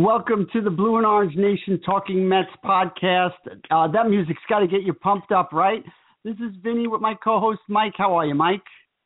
Welcome to the Blue and Orange Nation Talking Mets podcast. That music's got to get you pumped up, right? This is Vinny with my co-host, Mike. How are you, Mike?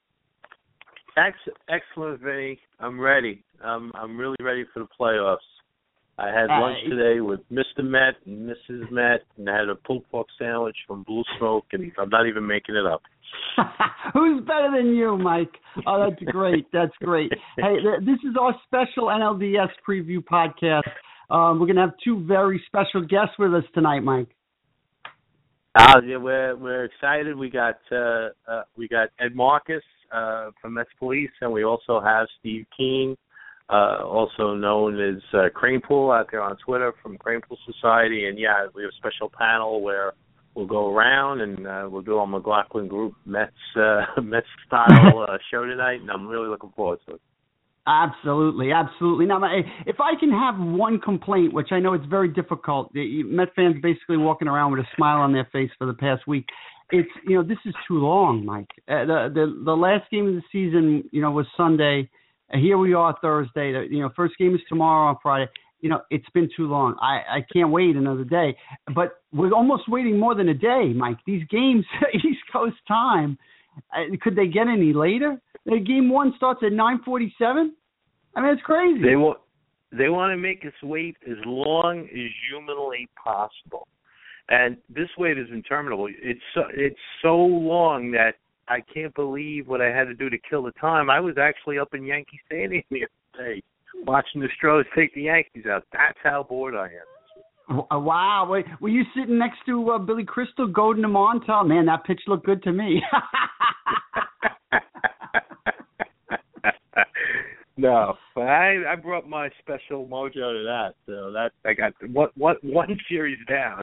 Excellent, Vinny. I'm ready. I'm really ready for the playoffs. I had lunch today with Mr. Met and Mrs. Met, and I had a pulled pork sandwich from Blue Smoke, and I'm not even making it up. Who's better than you, Mike? Oh, that's great. That's great. Hey, this is our special NLDS preview podcast. We're going to have two very special guests with us tonight, Mike. Yeah, we're excited. We got Ed Marcus from Mets Police, and we also have Steve Keene, also known as Cranepool out there on Twitter from Cranepool Society. And yeah, we have a special panel where we'll go around and we'll do our McLaughlin Group Mets style show tonight, and I'm really looking forward to it. Absolutely. Now, if I can have one complaint, which I know it's very difficult, the Met fans basically walking around with a smile on their face for the past week. It's this is too long, Mike. The last game of the season, was Sunday. Here we are Thursday. First game is tomorrow on Friday. It's been too long. I can't wait another day. But we're almost waiting more than a day, Mike. These games, East Coast time, could they get any later? Game one starts at 9:47. I mean, it's crazy. They want to make us wait as long as humanly possible, and this wait is interminable. It's so long that I can't believe what I had to do to kill the time. I was actually up in Yankee Stadium the other day watching the Stros take the Yankees out. That's how bored I am. Wow. Were you sitting next to Billy Crystal goading him on? Man, that pitch looked good to me. No, but I brought my special mojo to that. So that I got one series down.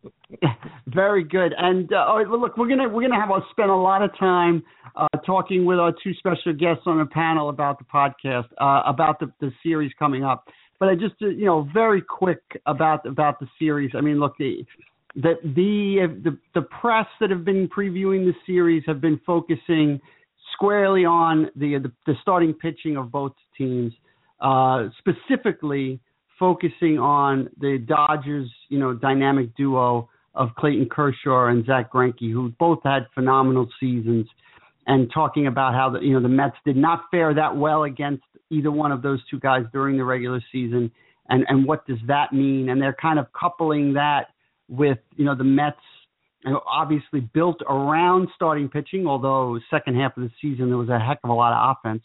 Very good. And all right, well, look, we're gonna have spend a lot of time talking with our two special guests on the panel about the podcast, about the series coming up. But I just very quick about the series. I mean, look, the press that have been previewing the series have been focusing squarely on the starting pitching of both teams, specifically focusing on the Dodgers, dynamic duo of Clayton Kershaw and Zach Greinke, who both had phenomenal seasons, and talking about how the Mets did not fare that well against either one of those two guys during the regular season, and what does that mean? And they're kind of coupling that with the Mets, obviously built around starting pitching, although second half of the season there was a heck of a lot of offense,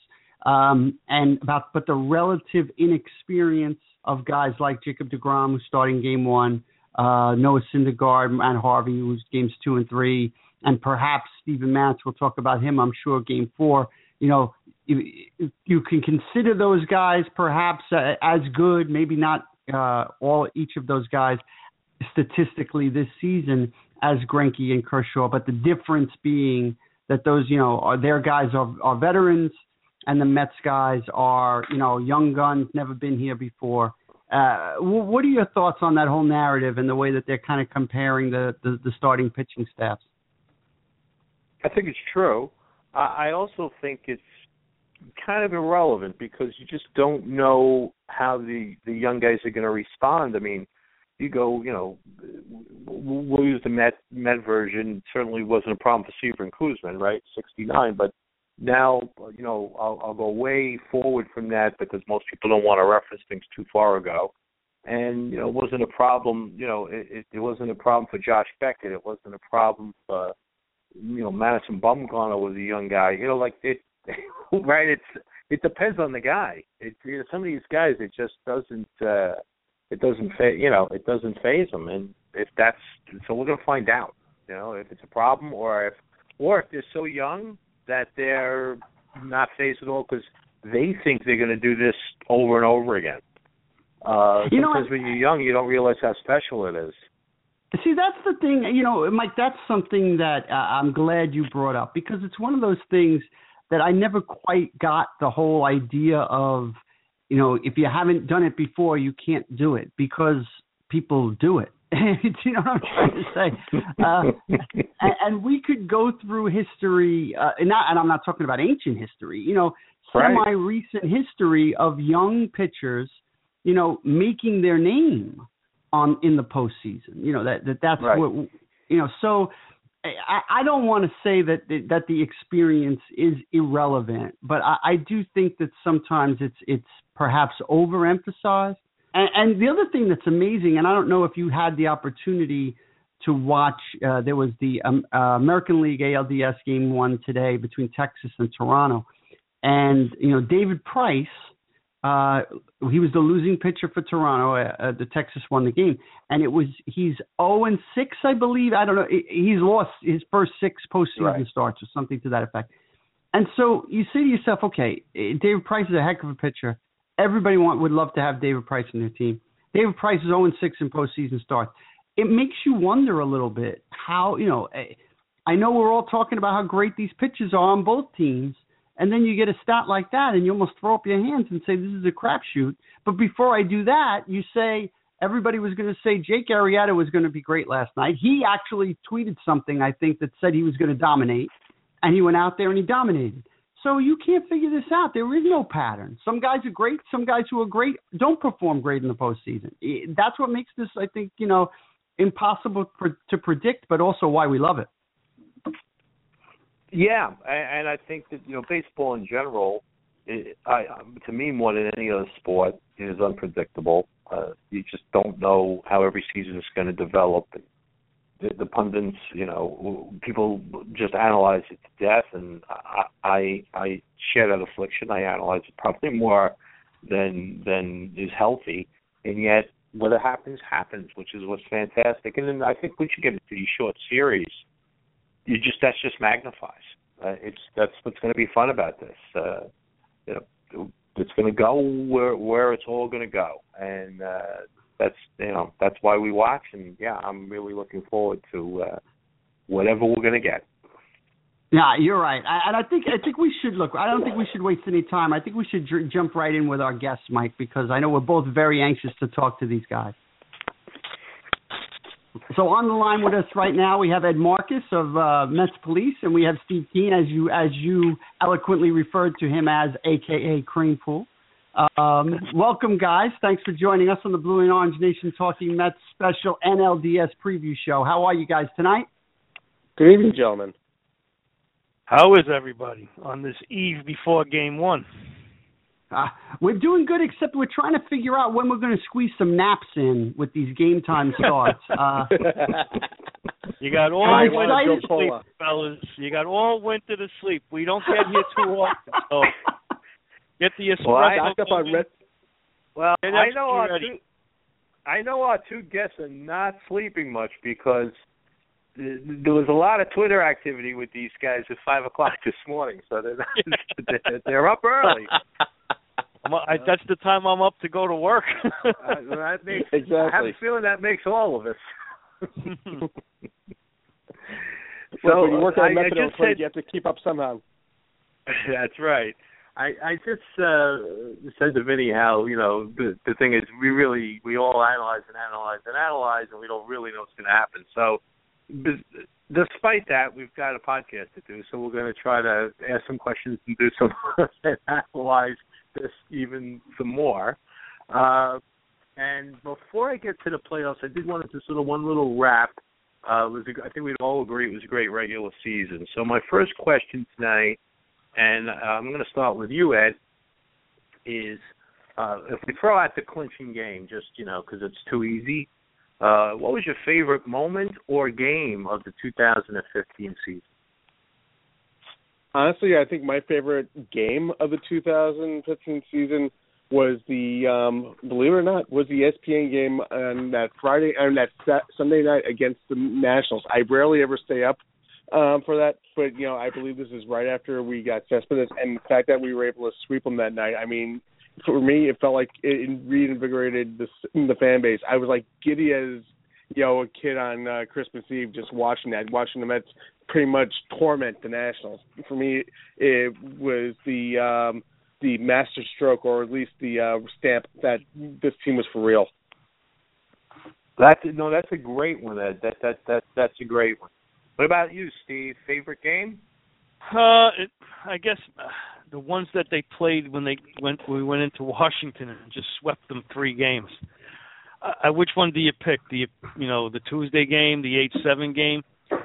but the relative inexperience of guys like Jacob deGrom, who's starting game one, Noah Syndergaard, Matt Harvey, who's games 2 and 3, and perhaps Steven Matz. We'll talk about him, I'm sure, game 4. You can consider those guys perhaps as good, maybe not each of those guys statistically this season as Greinke and Kershaw, but the difference being that those, their guys are veterans, and the Mets guys are, young guns, never been here before. What are your thoughts on that whole narrative and the way that they're kind of comparing the starting pitching staffs? I think it's true. I also think it's kind of irrelevant because you just don't know how the young guys are going to respond. I mean, you go, we'll use the Met version. It certainly wasn't a problem for Seaver and Kuzman, right? 69, but now, I'll go way forward from that because most people don't want to reference things too far ago. And, it wasn't a problem, it wasn't a problem for Josh Beckett. It wasn't a problem for, Madison Bumgarner was a young guy. Right? It depends on the guy. Some of these guys, it just doesn't, it doesn't faze them. And so we're going to find out, if it's a problem or if they're so young that they're not fazed at all because they think they're going to do this over and over again. Sometimes when you're young, you don't realize how special it is. See, that's the thing, Mike, that's something that I'm glad you brought up because it's one of those things that I never quite got the whole idea of, if you haven't done it before, you can't do it because people do it. You know what I'm trying to say? And we could go through history, and I'm not talking about ancient history, semi-recent history of young pitchers making their name in the postseason. That's right. what So I don't want to say that the experience is irrelevant, but I do think that sometimes it's perhaps overemphasized. And the other thing that's amazing, and I don't know if you had the opportunity to watch, there was the American League ALDS Game 1 today between Texas and Toronto. And, David Price, he was the losing pitcher for Toronto. The Texas won the game. And he's 0-6, I believe. I don't know. He's lost his first 6 postseason starts or something to that effect. And so you say to yourself, okay, David Price is a heck of a pitcher. Everybody would love to have David Price in their team. David Price is 0-6 in postseason starts. It makes you wonder a little bit how, I know we're all talking about how great these pitchers are on both teams, and then you get a stat like that and you almost throw up your hands and say this is a crapshoot. But before I do that, you say everybody was going to say Jake Arrieta was going to be great last night. He actually tweeted something, I think, that said he was going to dominate, and he went out there and he dominated. So you can't figure this out. There is no pattern. Some guys are great. Some guys who are great don't perform great in the postseason. That's what makes this, I think, impossible to predict, but also why we love it. Yeah, and I think that baseball in general, to me more than any other sport, is unpredictable. You just don't know how every season is going to develop. The pundits, people just analyze it to death, and I share that affliction. I analyze it probably more than is healthy, and yet what happens, which is what's fantastic. And then I think once you get into these short series, that just magnifies. That's what's going to be fun about this. It's going to go where it's all going to go, and that's why we watch. And I'm really looking forward to whatever we're going to get. Yeah, you're right. And I think we should look. I don't think we should waste any time. I think we should jump right in with our guests, Mike, because I know we're both very anxious to talk to these guys. So on the line with us right now, we have Ed Marcus of Mets Police, and we have Steve Keane, as you eloquently referred to him as, a.k.a. Crane Pool. Welcome, guys. Thanks for joining us on the Blue and Orange Nation Talking Mets special NLDS preview show. How are you guys tonight? Good evening, gentlemen. How is everybody on this eve before Game 1? We're doing good, except we're trying to figure out when we're going to squeeze some naps in with these game time starts. You got all winter to sleep, fellas. You got all winter to sleep. We don't get here too often, so get the espresso. Well, I know our two guests are not sleeping much because there was a lot of Twitter activity with these guys at 5 o'clock this morning, so they're up early. That's the time I'm up to go to work. Exactly. I have a feeling that makes all of us. So when you work on methadone clinic, you have to keep up somehow. That's right. I just said to Vinny how, the thing is we all analyze, and we don't really know what's going to happen. So despite that, we've got a podcast to do, so we're going to try to ask some questions and do some and analyze this even some more. And before I get to the playoffs, I did want to do sort of one little wrap. I think we'd all agree it was a great regular season. So my first question tonight, and I'm going to start with you, Ed, is if we throw out the clinching game, just, because it's too easy, what was your favorite moment or game of the 2015 season? Honestly, I think my favorite game of the 2015 season was the, believe it or not, was the ESPN game on that Sunday night against the Nationals. I rarely ever stay up for that, but I believe this is right after we got Cespedes, and the fact that we were able to sweep them that night. I mean, for me, it felt like it reinvigorated the fan base. I was like giddy as a kid on Christmas Eve, just watching the Mets pretty much torment the Nationals. For me, it was the master stroke, or at least the stamp that this team was for real. That's a great one, Ed. That's a great one. What about you, Steve? Favorite game? I guess the ones that they played when we went into Washington and just swept them 3 games. Which one do you pick? The Tuesday game, the 8-7 game?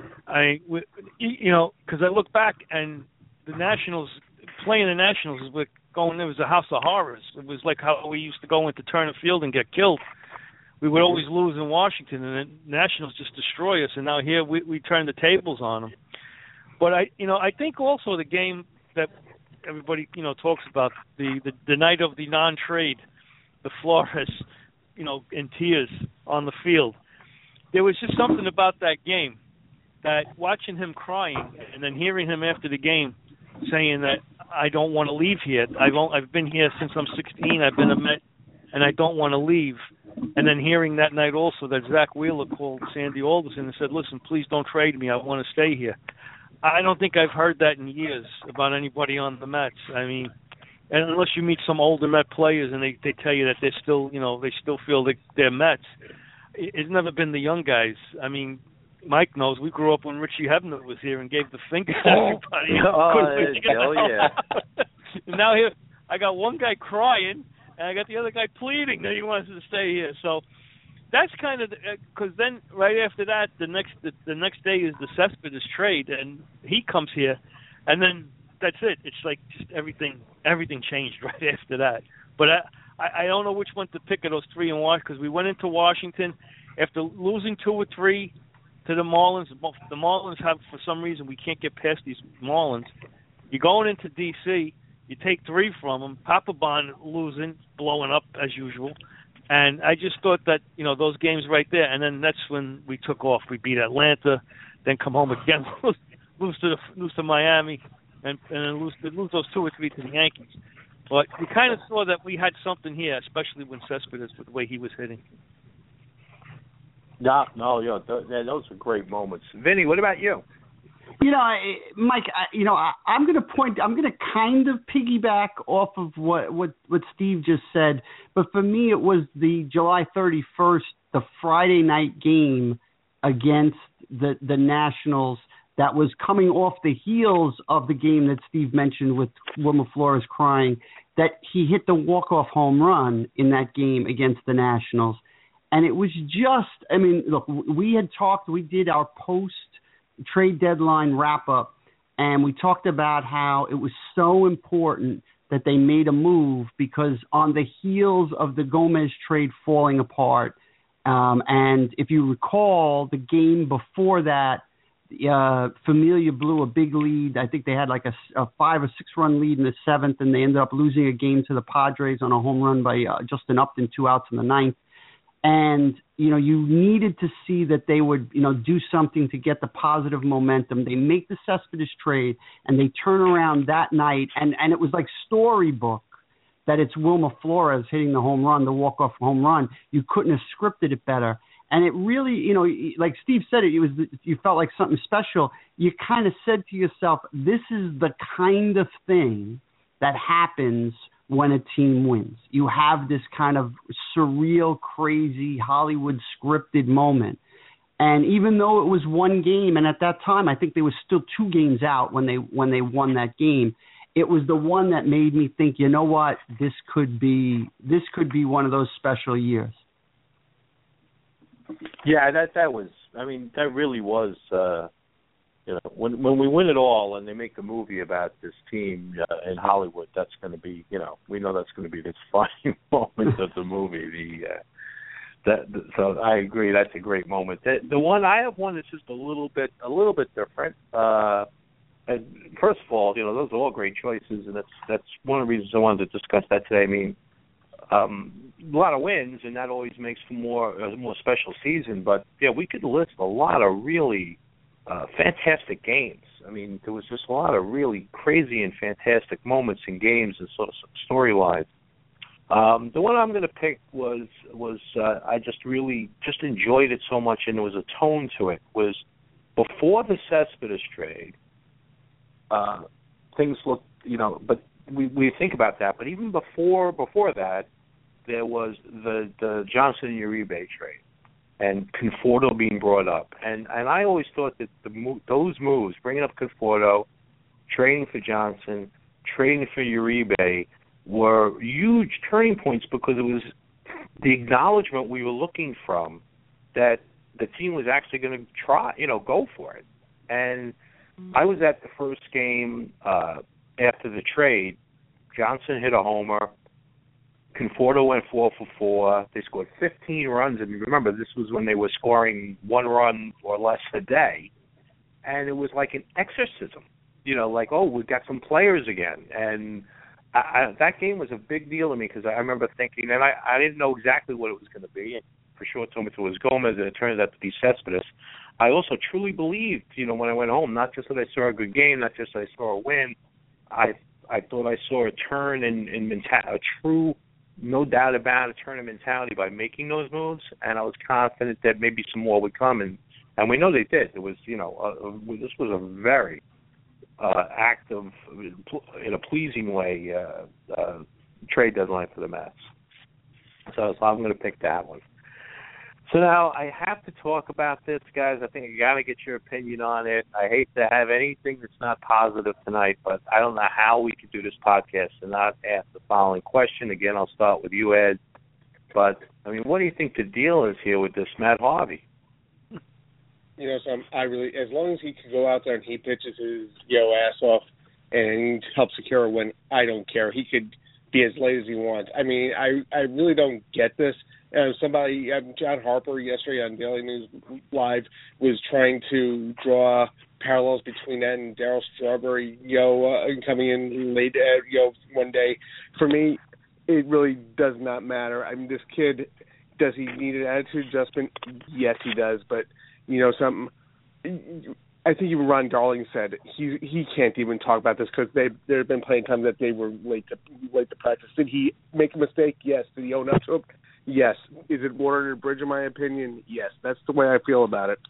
Because I look back and the Nationals, playing the Nationals is like it was a house of horrors. It was like how we used to go into Turner Field and get killed. We would always lose in Washington, and the Nationals just destroy us. And now here we turn the tables on them. But I think also the game that everybody talks about, the night of the non-trade, the Flores, in tears on the field. There was just something about that game, that watching him crying and then hearing him after the game saying that I don't want to leave here. I've been here since I'm 16. I've been a Met, and I don't want to leave. And then hearing that night also that Zach Wheeler called Sandy Alderson and said, "Listen, please don't trade me. I want to stay here." I don't think I've heard that in years about anybody on the Mets. I mean, and unless you meet some older Met players and they tell you that they're still, they still feel that they're Mets. It's never been the young guys. I mean, Mike knows we grew up when Richie Hebner was here and gave the finger to everybody. Yeah. And now here, I got one guy crying, and I got the other guy pleading that he wants to stay here. So that's kind of because then right after that, the next day is the Cespedes trade, and he comes here, and then that's it. It's like just everything changed right after that. But I don't know which one to pick of those 3 in Washington, because we went into Washington after losing 2 or 3 to the Marlins. The Marlins have, for some reason, we can't get past these Marlins. You're going into D.C., you take 3 from them, Papelbon losing, blowing up as usual. And I just thought that, those games right there, and then that's when we took off. We beat Atlanta, then come home again, lose to Miami, and then lose those 2 or 3 to the Yankees. But we kind of saw that we had something here, especially when Cespedes, with the way he was hitting. No, those are great moments. Vinny, what about you? Mike, I'm going to kind of piggyback off of what Steve just said. But for me, it was the July 31st, the Friday night game against the Nationals that was coming off the heels of the game that Steve mentioned with Wilmer Flores crying, that he hit the walk-off home run in that game against the Nationals. And it was just, look, we did our post-trade deadline wrap-up, and we talked about how it was so important that they made a move because on the heels of the Gomez trade falling apart, and if you recall, the game before that, Familia blew a big lead. I think they had like a 5 or 6 run lead in the 7th, and they ended up losing a game to the Padres on a home run by Justin Upton, 2 outs in the 9th. And, you needed to see that they would, do something to get the positive momentum. They make the Cespedes trade, and they turn around that night, and it was like storybook that it's Wilmer Flores hitting the home run, the walk-off home run. You couldn't have scripted it better. And it really, like Steve said, you felt like something special. You kind of said to yourself, this is the kind of thing that happens when a team wins. You have this kind of surreal, crazy, Hollywood scripted moment. And even though it was one game, and at that time I think they were still 2 games out when they won that game, it was the one that made me think, you know what, this could be one of those special years. Yeah, that really was, when we win it all and they make a movie about this team in Hollywood, that's going to be, we know that's going to be the defining moment of the movie. So I agree, that's a great moment. The one I have one that's just a little bit different. And first of all, those are all great choices, and that's one of the reasons I wanted to discuss that today. A lot of wins, and that always makes for a more special season. But yeah, we could list a lot of really fantastic games. There was just a lot of really crazy and fantastic moments in games and sort of storylines. The one I'm going to pick was I just enjoyed it so much, and there was a tone to it. Was before the Cespedes trade, things looked, but we think about that. But even before that, there was the Johnson and Uribe trade, and Conforto being brought up, and I always thought that those moves, bringing up Conforto, trading for Johnson, trading for Uribe were huge turning points because it was the acknowledgement we were looking from that the team was actually going to try, go for it. And I was at the first game after the trade. Johnson hit a homer. Conforto went 4 for 4. They scored 15 runs. And remember, this was when they were scoring 1 run or less a day. And it was like an exorcism. We've got some players again. And that game was a big deal to me because I remember thinking, and I didn't know exactly what it was going to be. And for sure told me it was Gomez, and it turned out to be Cespedes. I also truly believed, when I went home, not just that I saw a good game, not just that I saw a win. I thought I saw a turn in mentality, a true, no doubt about it, turn in mentality by making those moves, and I was confident that maybe some more would come, and we know they did. It was, this was a very active, in a pleasing way, trade deadline for the Mets. So I'm going to pick that one. So now I have to talk about this, guys. I think I got to get your opinion on it. I hate to have anything that's not positive tonight, but I don't know how we could do this podcast and not ask the following question. Again, I'll start with you, Ed. But, what do you think the deal is here with this Matt Harvey? As long as he can go out there and he pitches his ass off and help secure a win, I don't care. He could be as late as he wants. I really don't get this. John Harper yesterday on Daily News Live was trying to draw parallels between that and Darryl Strawberry, coming in late, one day. For me, it really does not matter. This kid, does he need an attitude adjustment? Yes, he does. But something. I think even Ron Darling said he can't even talk about this because there have been plenty of times that they were late to practice. Did he make a mistake? Yes. Did he own up to it? Yes. Is it water under the bridge, in my opinion? Yes. That's the way I feel about it.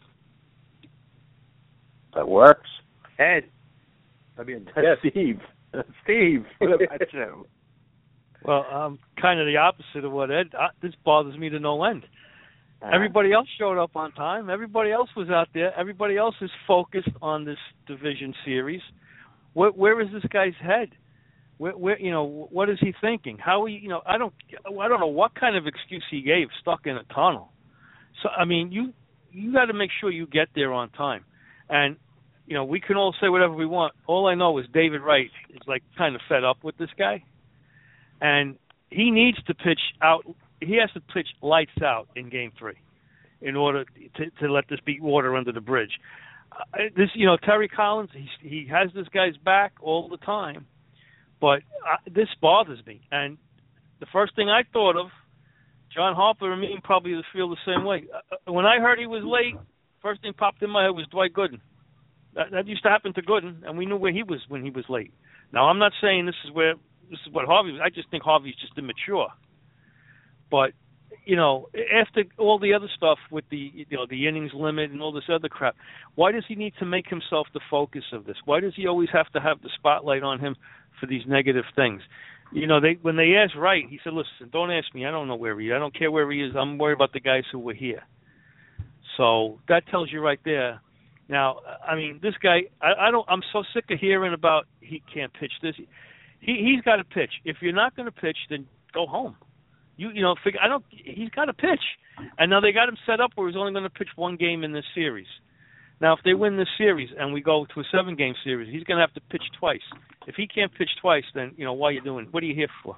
That works. Ed. Yes. Steve. Steve, what about you? Well, I'm kind of the opposite of what Ed. This bothers me to no end. Everybody else showed up on time. Everybody else was out there. Everybody else is focused on this division series. Where is this guy's head? Where what is he thinking? How I don't know what kind of excuse he gave. Stuck in a tunnel. So you got to make sure you get there on time. And we can all say whatever we want. All I know is David Wright is kind of fed up with this guy, and he needs to pitch out. He has to pitch lights out in Game 3 in order to let this be water under the bridge. Terry Collins, he has this guy's back all the time, but this bothers me. And the first thing I thought of, John Harper and me probably feel the same way. When I heard he was late, first thing popped in my head was Dwight Gooden. That used to happen to Gooden, and we knew where he was when he was late. Now, I'm not saying this is what Harvey was. I just think Harvey's just immature. But, after all the other stuff with the innings limit and all this other crap, why does he need to make himself the focus of this? Why does he always have to have the spotlight on him for these negative things? When they asked Wright, he said, listen, don't ask me. I don't know where he is. I don't care where he is. I'm worried about the guys who were here. So that tells you right there. Now, this guy, I'm so sick of hearing about he can't pitch this. He's got to pitch. If you're not going to pitch, then go home. He's got to pitch. And now they got him set up where he's only going to pitch one game in this series. Now, if they win this series and we go to a 7-game series, he's going to have to pitch twice. If he can't pitch twice, then, why are you doing? What are you here for?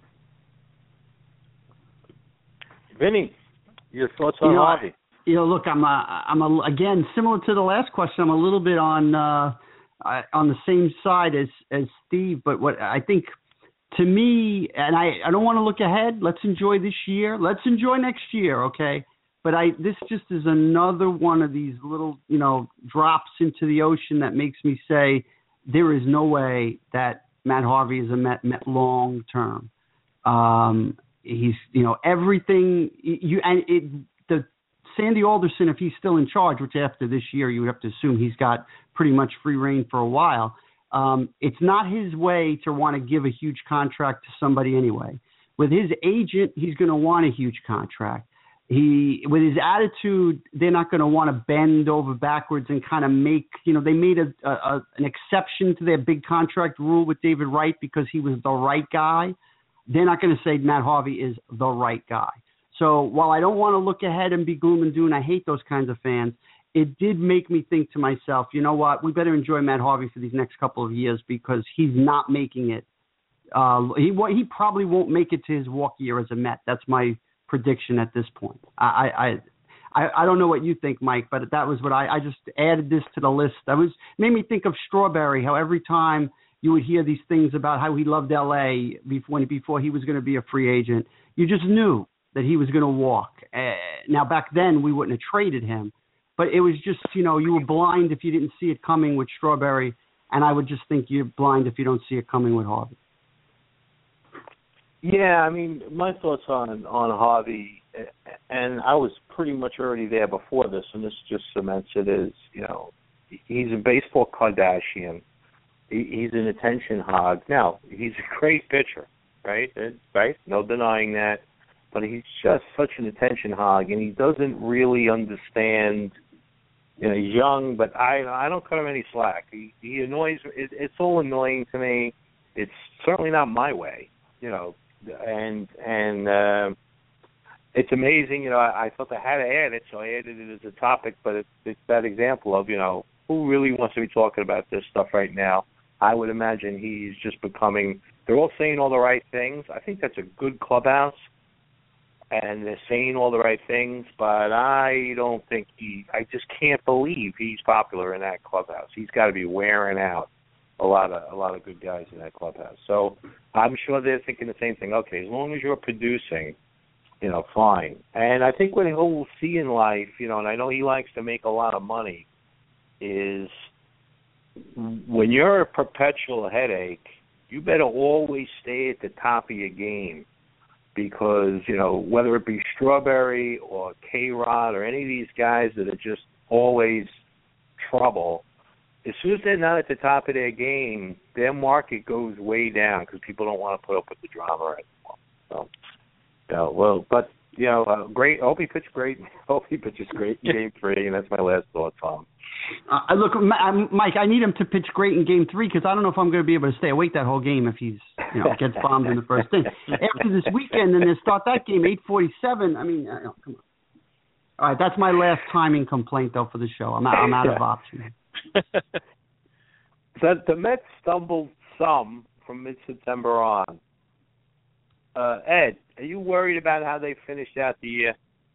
Vinny, your thoughts on Harvey? Look, I'm again, similar to the last question, I'm a little bit on the same side as Steve, but what I think, to me, and I don't want to look ahead. Let's enjoy this year. Let's enjoy next year, okay? But this just is another one of these little, drops into the ocean that makes me say there is no way that Matt Harvey is a Met long term. He's, everything the Sandy Alderson, if he's still in charge, which after this year you would have to assume he's got pretty much free reign for a while. It's not his way to want to give a huge contract to somebody anyway. With his agent, he's going to want a huge contract. with his attitude, they're not going to want to bend over backwards and kind of make, they made an exception to their big contract rule with David Wright because he was the right guy. They're not going to say Matt Harvey is the right guy. So while I don't want to look ahead and be gloom and doom, I hate those kinds of fans, it did make me think to myself, you know what, we better enjoy Matt Harvey for these next couple of years because he's not making it. He probably won't make it to his walk year as a Met. That's my prediction at this point. I don't know what you think, Mike, but that was what I just added this to the list. Made me think of Strawberry, how every time you would hear these things about how he loved L.A. before he was going to be a free agent, you just knew that he was going to walk. Now, back then, we wouldn't have traded him, but it was just, you were blind if you didn't see it coming with Strawberry, and I would just think you're blind if you don't see it coming with Harvey. Yeah, I mean, my thoughts on Harvey, and I was pretty much already there before this, and this just cements it, is, he's a baseball Kardashian. He's an attention hog. Now, he's a great pitcher, right? Right? No denying that. But he's just such an attention hog, and he doesn't really understand. He's young, but I don't cut him any slack. He annoys me. It's all annoying to me. It's certainly not my way, and it's amazing. I felt I had to add it, so I added it as a topic. But it's that example of who really wants to be talking about this stuff right now. I would imagine he's just becoming. They're all saying all the right things. I think that's a good clubhouse. And they're saying all the right things, but I don't think I just can't believe he's popular in that clubhouse. He's got to be wearing out a lot of good guys in that clubhouse. So I'm sure they're thinking the same thing. Okay, as long as you're producing, fine. And I think what he'll see in life, and I know he likes to make a lot of money, is when you're a perpetual headache, you better always stay at the top of your game. Because, whether it be Strawberry or K-Rod or any of these guys that are just always trouble, as soon as they're not at the top of their game, their market goes way down because people don't want to put up with the drama anymore. So, great. I hope he pitched great. I hope he pitches great in Game 3, and that's my last thought, Tom. Look, Mike, I need him to pitch great in Game 3 because I don't know if I'm going to be able to stay awake that whole game if he's, gets bombed in the first inning. After this weekend, and then start that game 8:47. I mean, come on. All right, that's my last timing complaint though for the show. I'm out of options. So the Mets stumbled some from mid-September on. Ed, are you worried about how they finished out the year?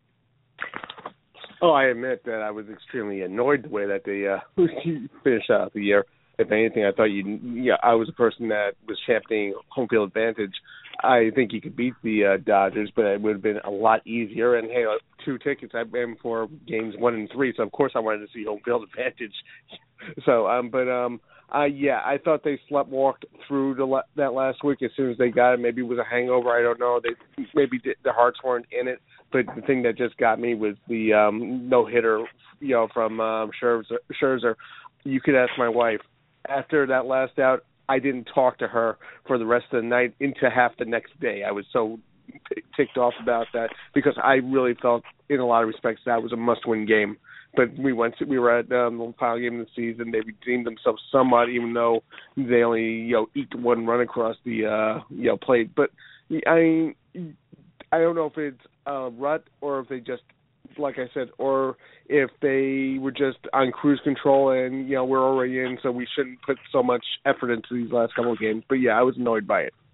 Oh, I admit that I was extremely annoyed the way that they finished out the year. If anything, I thought I was a person that was championing home field advantage. I think you could beat the Dodgers, but it would have been a lot easier. And, hey, 2 tickets I've been for games 1 and 3, so of course I wanted to see home field advantage. So, I thought they sleepwalked through that last week as soon as they got it. Maybe it was a hangover. I don't know. Maybe their hearts weren't in it. But the thing that just got me was the no-hitter, from Scherzer. You could ask my wife. After that last out, I didn't talk to her for the rest of the night into half the next day. I was so ticked off about that because I really felt, in a lot of respects, that was a must-win game. But we were at the final game of the season. They redeemed themselves somewhat, even though they only eked 1 run across the plate. But I don't know if it's a rut or if they just, like I said, or if they were just on cruise control and we're already in, so we shouldn't put so much effort into these last couple of games. But I was annoyed by it.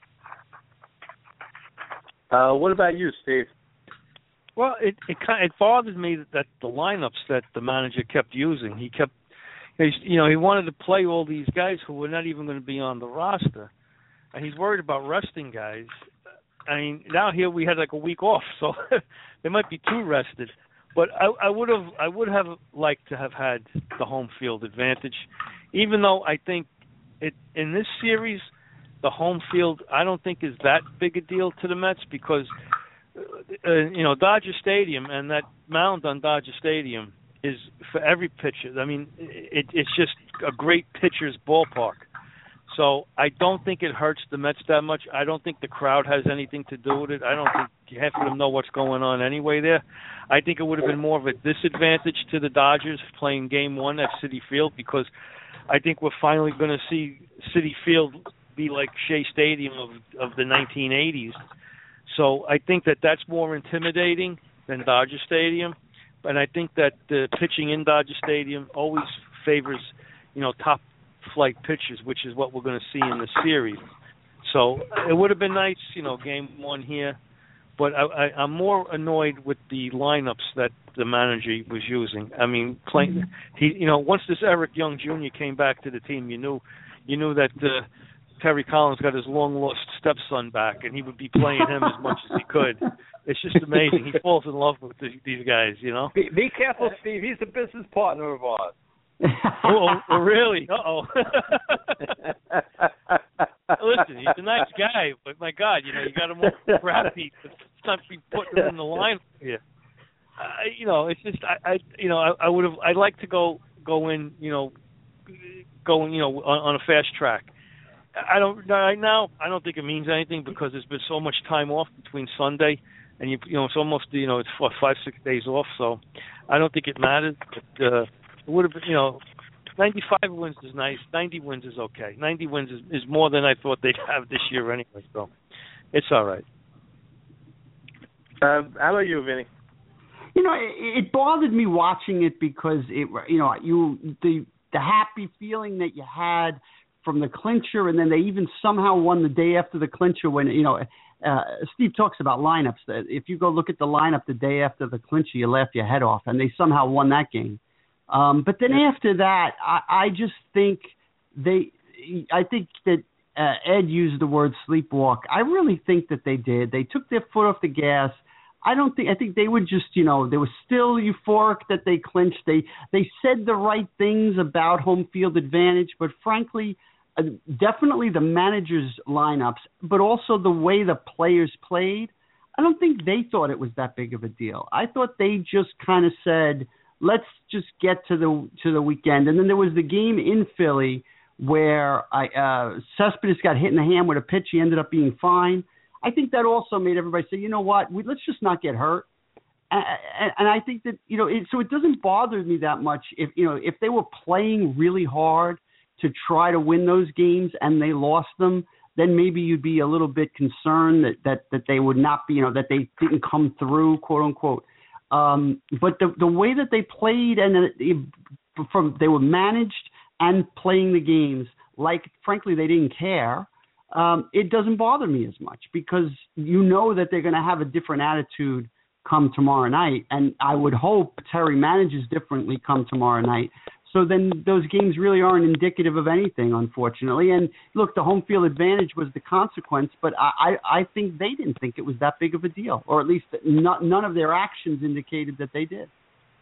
What about you, Steve? Well, it bothered me that the lineups that the manager kept using. He kept, he wanted to play all these guys who were not even going to be on the roster, and he's worried about resting guys. I mean, now here we had like a week off, so they might be too rested. But I would have liked to have had the home field advantage, even though I think in this series the home field I don't think is that big a deal to the Mets because. Dodger Stadium and that mound on Dodger Stadium is for every pitcher. I mean, it's just a great pitcher's ballpark. So I don't think it hurts the Mets that much. I don't think the crowd has anything to do with it. I don't think half of them know what's going on anyway there. I think it would have been more of a disadvantage to the Dodgers playing Game 1 at Citi Field, because I think we're finally going to see Citi Field be like Shea Stadium of the 1980s. So I think that's more intimidating than Dodger Stadium. And I think that the pitching in Dodger Stadium always favors, top flight pitchers, which is what we're going to see in the series. So it would have been nice, Game 1 here. But I'm more annoyed with the lineups that the manager was using. I mean, once this Eric Young Jr. came back to the team, you knew that Terry Collins got his long-lost stepson back, and he would be playing him as much as he could. It's just amazing. He falls in love with these guys, Be careful, Steve. He's a business partner of ours. Oh, really? Uh-oh. Listen, he's a nice guy, but my God, you got him all crappy. Let's not be putting him in the line here. It's just I'd like to go in, on a fast track. Right now I don't think it means anything, because there's been so much time off between Sunday and it's almost it's 5-6 days off, so I don't think it matters. But it would have been 95 wins is nice. 90 wins is okay. 90 wins is more than I thought they'd have this year anyway, so it's all right. How about you, Vinny? It bothered me watching it, because the happy feeling that you had from the clincher, and then they even somehow won the day after the clincher when, Steve talks about lineups. That if you go look at the lineup the day after the clincher, you laugh your head off, and they somehow won that game. But then after that, I just think I think that Ed used the word sleepwalk. I really think that they did. They took their foot off the gas. I think they were just, they were still euphoric that they clinched. They said the right things about home field advantage, but frankly, definitely the manager's lineups, but also the way the players played, I don't think they thought it was that big of a deal. I thought they just kind of said, let's just get to the weekend. And then there was the game in Philly where Cespedes got hit in the hand with a pitch. He ended up being fine. I think that also made everybody say, you know what, let's just not get hurt. And I think that, so it doesn't bother me that much if they were playing really hard to try to win those games and they lost them, then maybe you'd be a little bit concerned that they would not be, that they didn't come through, quote unquote. But the way that they played, and they were managed and playing the games, like frankly they didn't care. It doesn't bother me as much, because that they're going to have a different attitude come tomorrow night, and I would hope Terry manages differently come tomorrow night. So then those games really aren't indicative of anything, unfortunately. And look, the home field advantage was the consequence, but I think they didn't think it was that big of a deal, or at least none of their actions indicated that they did.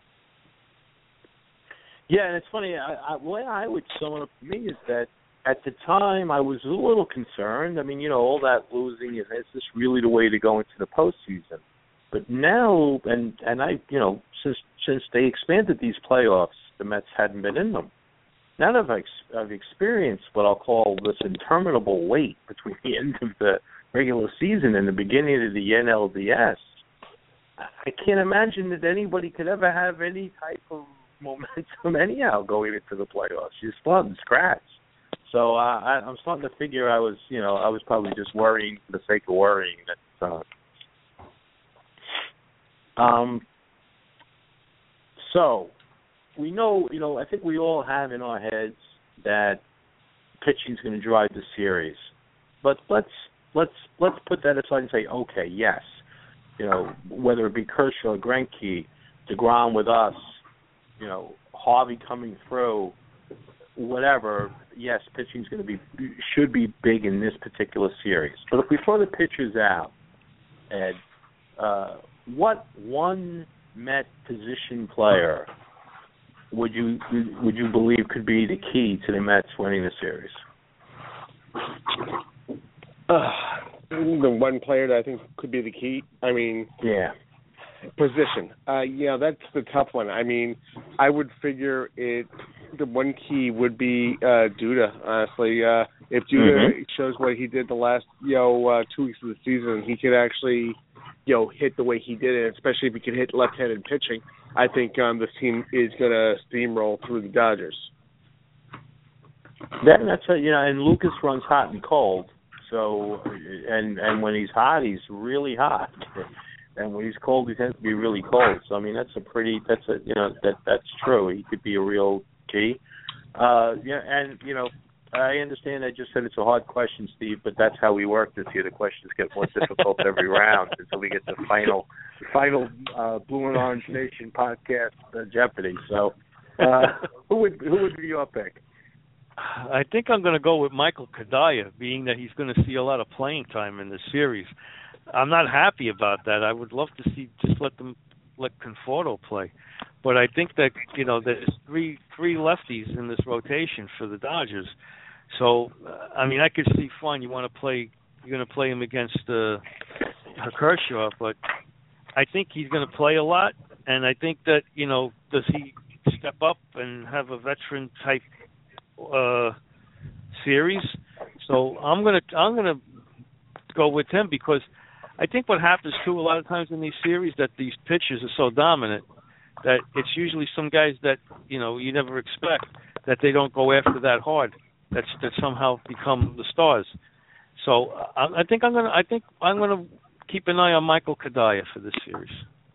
Yeah, and it's funny. The way I would sum it up for me is that at the time I was a little concerned. I mean, all that losing, is this really the way to go into the postseason? But now, and I, since they expanded these playoffs, the Mets hadn't been in them. Now that I've experienced what I'll call this interminable wait between the end of the regular season and the beginning of the NLDS, I can't imagine that anybody could ever have any type of momentum anyhow going into the playoffs. You're starting from scratch. So I'm starting to figure I was probably just worrying for the sake of worrying. So we know, I think we all have in our heads that pitching is going to drive the series. But let's put that aside and say, okay, yes, whether it be Kershaw, Greinke, DeGrom with us, Harvey coming through, whatever. Yes, pitching is going to should be big in this particular series. But if we throw the pitchers out, Ed, what one Met position player would you believe could be the key to the Mets winning the series? The one player that I think could be the key. I mean, yeah, position. That's the tough one. I mean, I would figure the one key would be Duda. Honestly, If Duda shows what he did the last 2 weeks of the season, he could actually hit the way he did it, especially if he can hit left-handed pitching. I think this team is going to steamroll through the Dodgers. That's and Lucas runs hot and cold. So, and when he's hot, he's really hot, and when he's cold, he tends to be really cold. So, I mean, that's true. He could be a real key. I understand. I just said it's a hard question, Steve, but that's how we work this year. The questions get more difficult every round until we get the final Blue and Orange Nation podcast Jeopardy. So, who would be your pick? I think I'm going to go with Michael Kadaya, being that he's going to see a lot of playing time in this series. I'm not happy about that. I would love to see just let Conforto play, but I think that there's three lefties in this rotation for the Dodgers. So I mean, I could see fine. You're going to play him against Kershaw, but I think he's going to play a lot, and I think that does he step up and have a veteran type series? So I'm gonna go with him, because I think what happens too a lot of times in these series, that these pitchers are so dominant that it's usually some guys that you never expect, that they don't go after that hard, that somehow become the stars. So I think I'm gonna keep an eye on Michael Kadaya for this series.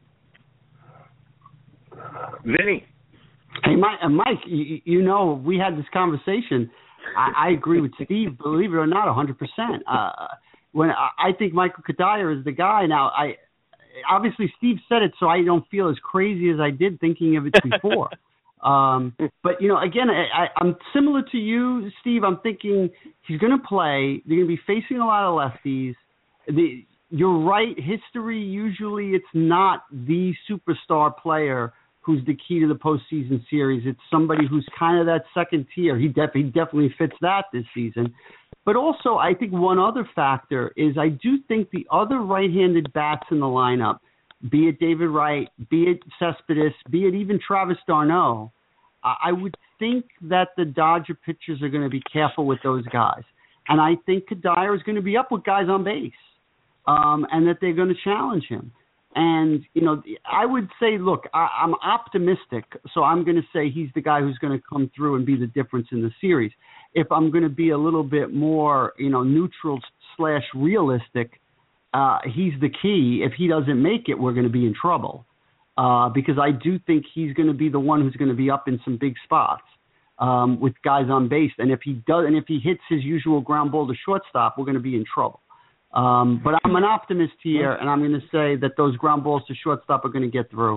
Vinny. Hey, Mike, we had this conversation. I agree with Steve, believe it or not, 100%. When I think Michael Kadaya is the guy. Now, obviously Steve said it, so I don't feel as crazy as I did thinking of it before. But, again, I'm similar to you, Steve. I'm thinking he's going to play. They're going to be facing a lot of lefties. You're right. History, usually it's not the superstar player who's the key to the postseason series. It's somebody who's kind of that second tier. He definitely fits that this season. But also, I think one other factor is I do think the other right-handed bats in the lineup, be it David Wright, be it Cespedes, be it even Travis d'Arnaud, I would think that the Dodger pitchers are going to be careful with those guys. And I think Kadaya is going to be up with guys on base, and that they're going to challenge him. And, I would say, look, I'm optimistic, so I'm going to say he's the guy who's going to come through and be the difference in the series. If I'm going to be a little bit more, neutral / realistic, he's the key. If he doesn't make it, we're going to be in trouble, because I do think he's going to be the one who's going to be up in some big spots with guys on base. And if he does, and if he hits his usual ground ball to shortstop, we're going to be in trouble. But I'm an optimist here, and I'm going to say that those ground balls to shortstop are going to get through.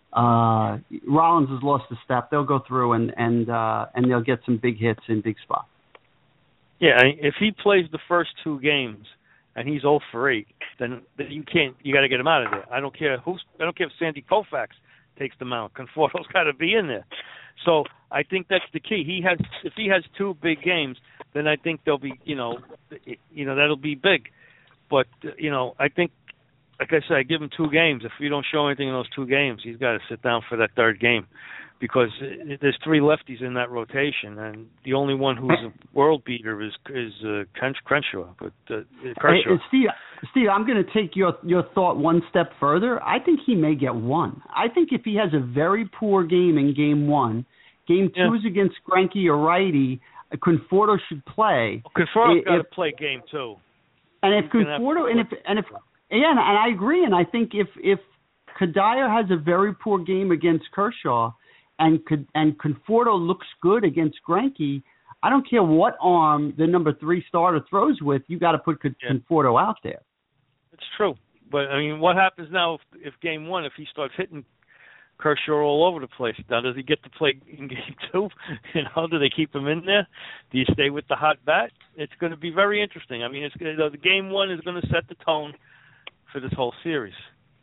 Rollins has lost a step. They'll go through, and they'll get some big hits in big spots. Yeah, if he plays the first two games and he's 0 for 8, then you can't. You got to get him out of there. I don't care if Sandy Koufax takes the mound. Conforto's got to be in there. So I think that's the key. If he has two big games, then I think they'll be that'll be big. But, I think, like I said, I give him 2 games. If you don't show anything in those 2 games, he's got to sit down for that third game, because there's 3 lefties in that rotation, and the only one who's a world beater is Crenshaw. But Kershaw. Hey, Steve, I'm going to take your thought one step further. I think he may get 1. I think if he has a very poor game in Game 1, Game 2 is against Greinke or righty, Conforto should play. Conforto's got to play Game 2. And if Conforto, and I agree, and I think if Kadaya has a very poor game against Kershaw, and Conforto looks good against Greinke, I don't care what arm the number 3 starter throws with, you got to put Conforto out there. It's true, but I mean, what happens now if Game 1, if he starts hitting Kershaw all over the place? Now, does he get to play in Game 2? Do they keep him in there? Do you stay with the hot bat? It's going to be very interesting. I mean, the Game 1 is going to set the tone for this whole series.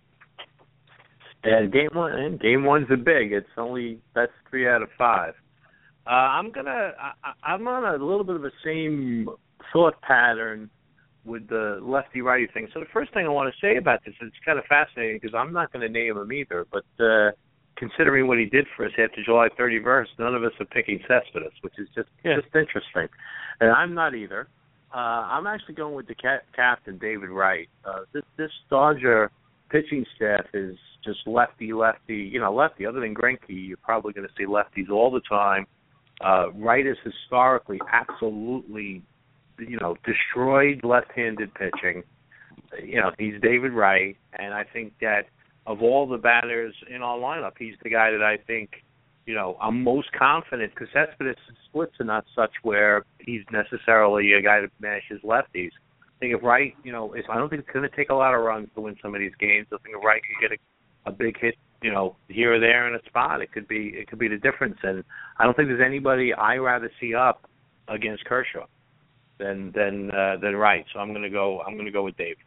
Yeah, Game 1's a big. It's only that's 3 out of 5. I'm on a little bit of the same thought pattern with the lefty-righty thing. So the first thing I want to say about this is it's kind of fascinating, because I'm not going to name him either, but considering what he did for us after July 31st, none of us are picking Cespedes, which is just interesting. And I'm not either. I'm actually going with the captain, David Wright. This Dodger pitching staff is just lefty. Other than Greinke, you're probably going to see lefties all the time. Wright is historically absolutely, destroyed left-handed pitching. He's David Wright, and I think that of all the batters in our lineup, he's the guy that I think, I'm most confident, because Cespedes' splits are not such where he's necessarily a guy that mashes lefties. I think if Wright, I don't think it's going to take a lot of runs to win some of these games. I think if Wright can get a big hit, here or there in a spot, it could be the difference. And I don't think there's anybody I rather see up against Kershaw than Wright. So I'm going to go with Dave.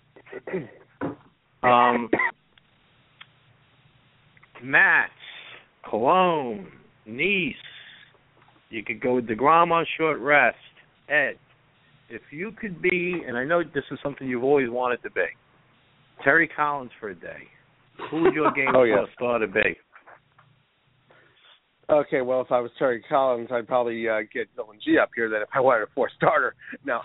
Mats, Cologne, Nice. You could go with DeGrom on short rest. Ed, if you could be, and I know this is something you've always wanted to be, Terry Collins for a day, who would your game starter be? Okay, well, if I was Terry Collins, I'd probably get Dylan G up here then if I wanted a fourth starter. Now,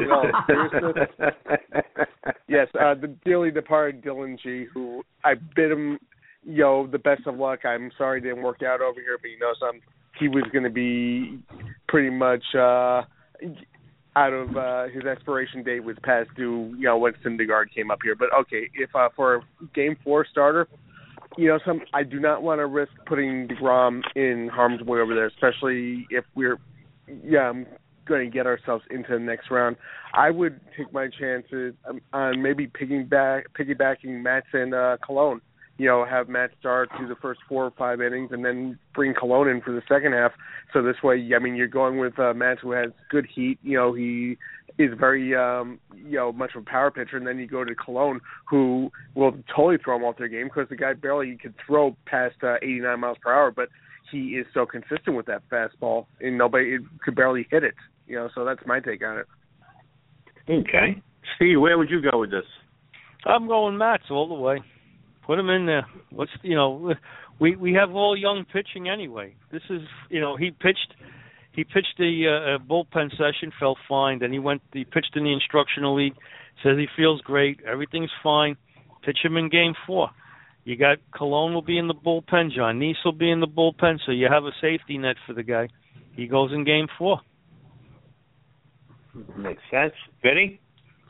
yes, the dearly departed Dylan G, who I bid him, the best of luck. I'm sorry it didn't work out over here, but he was going to be pretty much out of his expiration date was past due, when Syndergaard came up here. But okay, if for a Game 4 starter, I do not want to risk putting DeGrom in harm's way over there, especially if we're going to get ourselves into the next round. I would take my chances on maybe piggybacking Mats and Cologne. Have Matt start through the first 4 or 5 innings and then bring Cologne in for the second half. So this way, you're going with Matt, who has good heat. He is very, much of a power pitcher. And then you go to Cologne, who will totally throw him off their game because the guy barely could throw past 89 miles per hour, but he is so consistent with that fastball, and nobody could barely hit it. So that's my take on it. Okay. Steve, where would you go with this? I'm going Mats all the way. Put him in there. We have all young pitching anyway. This is, he pitched the bullpen session, felt fine. Then he pitched in the instructional league. Says he feels great. Everything's fine. Pitch him in Game 4. You got Cologne will be in the bullpen. John Nice will be in the bullpen. So you have a safety net for the guy. He goes in Game 4. Makes sense. Vinny?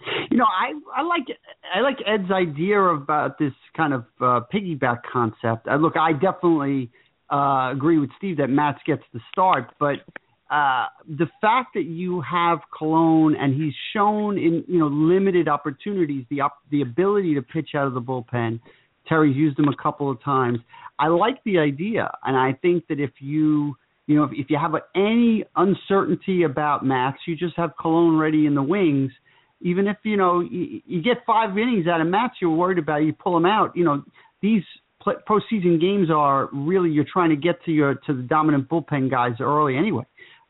I like Ed's idea about this kind of piggyback concept. I definitely agree with Steve that Mats gets the start, but the fact that you have Cologne and he's shown in limited opportunities the ability to pitch out of the bullpen. Terry's used him a couple of times. I like the idea, and I think that if you have any uncertainty about Mats, you just have Cologne ready in the wings. Even if, you get 5 innings out of Mats you're worried about, you pull him out. These postseason games are really, you're trying to get to the dominant bullpen guys early anyway.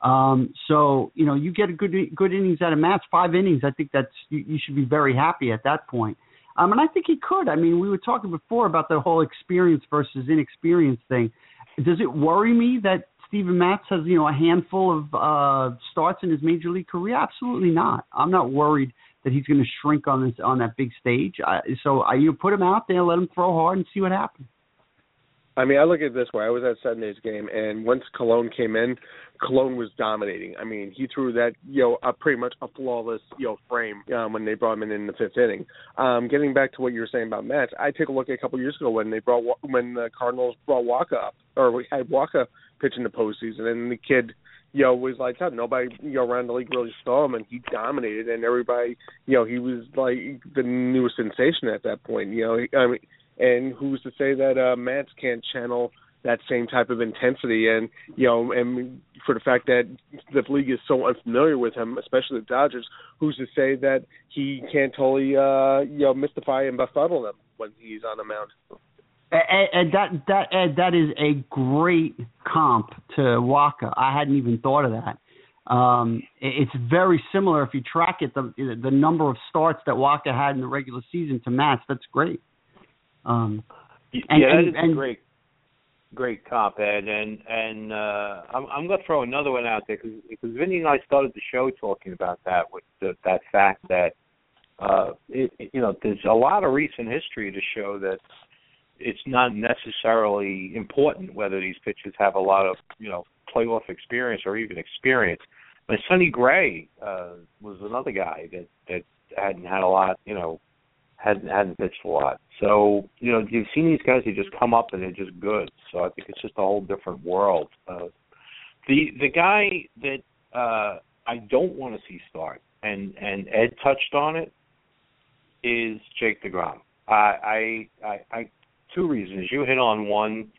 So, you get a good innings out of Mats, 5 innings. I think you should be very happy at that point. And I think he could. I mean, we were talking before about the whole experience versus inexperience thing. Does it worry me that Steven Matz has, a handful of starts in his major league career? Absolutely not. I'm not worried that he's going to shrink on that big stage. So you put him out there, let him throw hard, and see what happens. I mean, I look at it this way. I was at Sunday's game, and once Cologne came in, Cologne was dominating. I mean, he threw that, pretty much a flawless, frame when they brought him in the 5th inning. Getting back to what you were saying about Matz, I take a look at a couple years ago when the Cardinals brought Waka up, or we had Waka pitch in the postseason, and the kid, was like, nobody, around the league really saw him, and he dominated, and everybody, he was like the newest sensation at that point. And who's to say that Matz can't channel that same type of intensity? And and for the fact that the league is so unfamiliar with him, especially the Dodgers, who's to say that he can't totally mystify and befuddle them when he's on the mound? And that is a great comp to Waka. I hadn't even thought of that. It's very similar if you track it. The number of starts that Waka had in the regular season to Matz, that's great. That is great. great comp, Ed, and I'm going to throw another one out there because Vinny and I started the show talking about that with that fact that there's a lot of recent history to show that it's not necessarily important whether these pitchers have a lot of playoff experience or even experience. But Sonny Gray was another guy that hadn't had a lot, hadn't pitched a lot. So, you've seen these guys who just come up and they're just good. So I think it's just a whole different world. The guy that I don't want to see start, and Ed touched on it, is Jake DeGrom. I two reasons. You hit on one,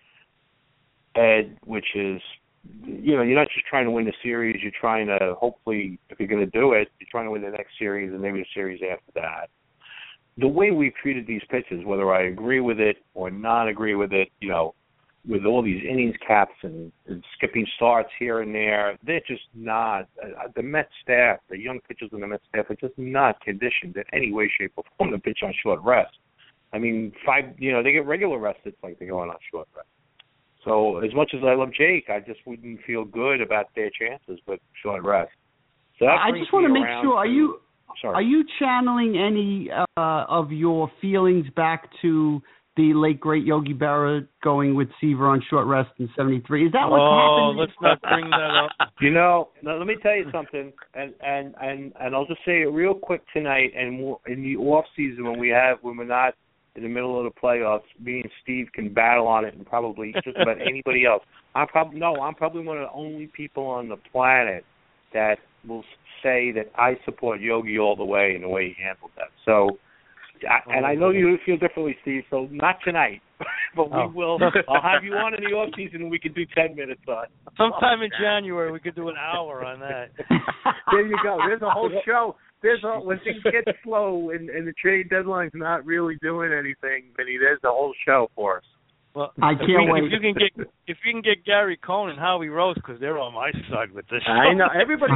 Ed, which is, you're not just trying to win the series. You're trying to, hopefully, if you're going to do it, you're trying to win the next series and maybe the series after that. The way we've treated these pitches, whether I agree with it or not agree with it, with all these innings caps and skipping starts here and there, they're just not, the Mets staff, the young pitchers in the Mets staff are just not conditioned in any way, shape, or form to pitch on short rest. I mean, they get regular rest, it's like they're going on short rest. So as much as I love Jake, I just wouldn't feel good about their chances with short rest. So I just want to make sure, are you channeling any of your feelings back to the late, great Yogi Berra going with Seaver on short rest in 73? Is that what's happening? Oh, let's not bring that up. Now, let me tell you something, and I'll just say it real quick tonight, and in the off season when we're not in the middle of the playoffs, me and Steve can battle on it, and probably just about anybody else. I'm probably one of the only people on the planet that will say that I support Yogi all the way in the way he handled that. So, and I know you feel differently, Steve, so not tonight, but we will. I'll have you on in the off season and we can do 10 minutes on. Sometime in January we could do an hour on that. There you go. There's a whole show. When things get slow and the trade deadline's not really doing anything, Vinny, there's a whole show for us. Well, I can't wait. If you can get Gary Cohn and Howie Rose, because they're on my side with this. I know everybody.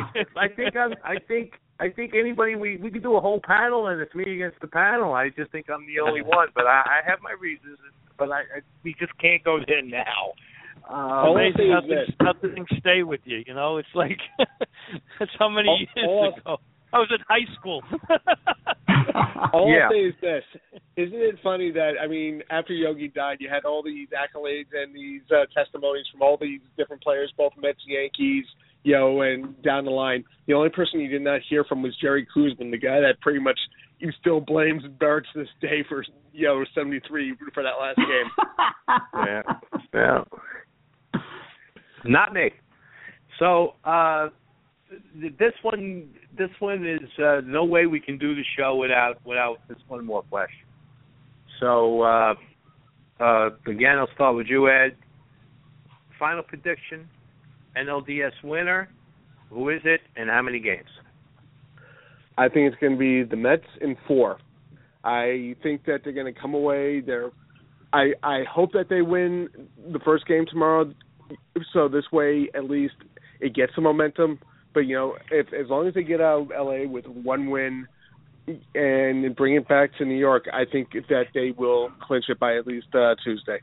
I think anybody we could do a whole panel, and it's me against the panel. I just think I'm the only one, but I have my reasons. But we just can't go there now. Amazing how things stay with you. It's like that's how many years ago. I was in high school. All I'll say is this. Isn't it funny that, after Yogi died, you had all these accolades and these testimonies from all these different players, both Mets, Yankees, and down the line. The only person you did not hear from was Jerry Koosman, the guy that pretty much he still blames Berra to this day for, 73 for that last game. Yeah. Not me. So, this one is no way we can do the show without this one more question. So again, I'll start with you, Ed. Final prediction: NLDS winner. Who is it, and how many games? I think it's going to be the Mets in 4. I think that they're going to come away. I hope that they win the first game tomorrow, so this way at least it gets some momentum. But, as long as they get out of L.A. with one win and bring it back to New York, I think that they will clinch it by at least Tuesday.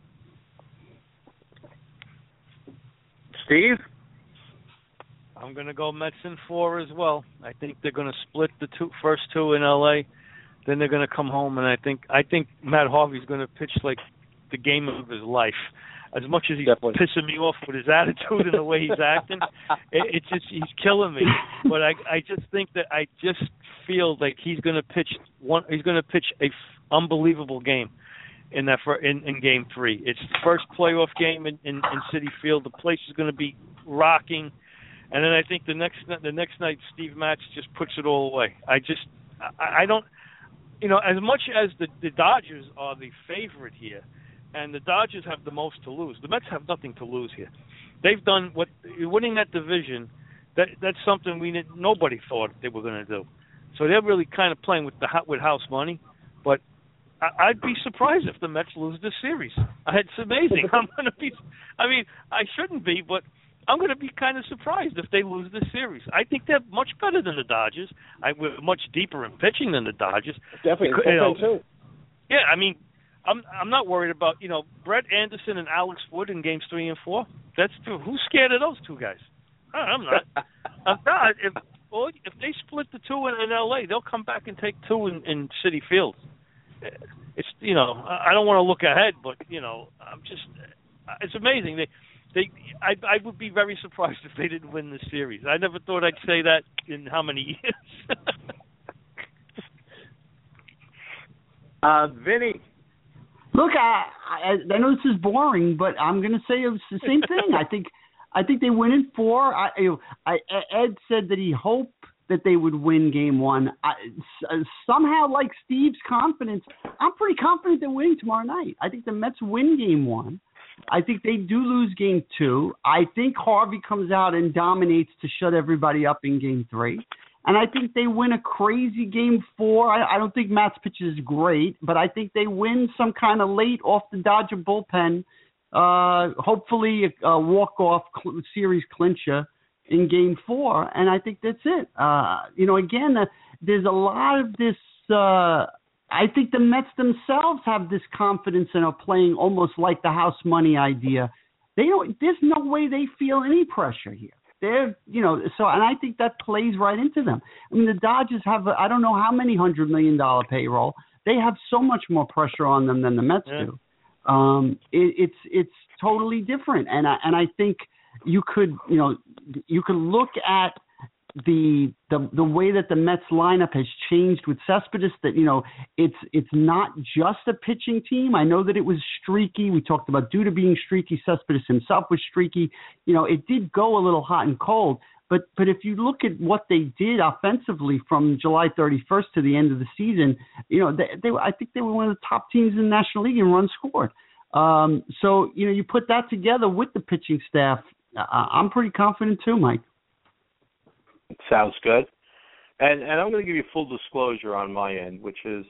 Steve? I'm going to go Mets in 4 as well. I think they're going to split the first two in L.A., then they're going to come home, and I think Matt Harvey's going to pitch like the game of his life. As much as he's pissing me off with his attitude and the way he's acting, it's just he's killing me. But I just think that I just feel like he's going to pitch a unbelievable game in Game 3. It's the first playoff game in Citi Field. The place is going to be rocking, and then I think the next night Steve Matz just puts it all away. I don't, as much as the Dodgers are the favorite here. And the Dodgers have the most to lose. The Mets have nothing to lose here. They've done winning that division. That's something nobody thought they were going to do. So they're really kind of playing with house money. But I'd be surprised if the Mets lose this series. It's amazing. I shouldn't be, but I'm going to be kind of surprised if they lose this series. I think they're much better than the Dodgers. We're much deeper in pitching than the Dodgers. Definitely, too. Yeah, I'm not worried about Brett Anderson and Alex Wood in games 3 and 4. That's two. Who's scared of those two guys? I'm not. I'm not. If they split the two in L.A., they'll come back and take two in Citi Field. It's I don't want to look ahead, but I'm just it's amazing. I would be very surprised if they didn't win the series. I never thought I'd say that in how many years. Vinny. Look, I know this is boring, but I'm going to say it's the same thing. I think they win in 4. Ed said that he hoped that they would win game 1. Somehow, like Steve's confidence, I'm pretty confident they're winning tomorrow night. I think the Mets win game 1. I think they do lose game 2. I think Harvey comes out and dominates to shut everybody up in game 3. And I think they win a crazy game 4. I don't think Matt's pitch is great, but I think they win some kind of late off the Dodger bullpen. Hopefully a walk-off series clincher in game 4, and I think that's it. Again, there's a lot of this. I think the Mets themselves have this confidence and are playing almost like the house money idea. There's no way they feel any pressure here. And I think that plays right into them. I mean, the Dodgers have, I don't know how many $100 million payroll. They have so much more pressure on them than the Mets do. It's totally different. And I think you could look at the way that the Mets lineup has changed with Cespedes, that it's not just a pitching team. I know that it was streaky. We talked about Duda being streaky. Cespedes himself was streaky. It did go a little hot and cold. But if you look at what they did offensively from July 31st to the end of the season, I think they were one of the top teams in the National League in runs scored. So you put that together with the pitching staff. I'm pretty confident too, Mike. Sounds good. And I'm going to give you full disclosure on my end, which is